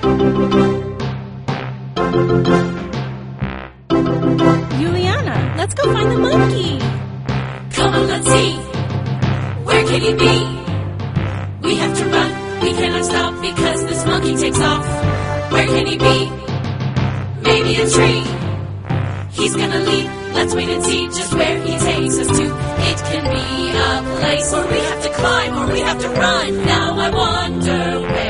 Juliana, let's go find the monkey. Come on, let's see. Where can he be? We have to run. We cannot stop because this monkey takes off. Where can he be? Maybe a tree. He's gonna leap. Let's wait and see just where he takes us to. It can be a place where we have to climb or we have to run. Now I wonder where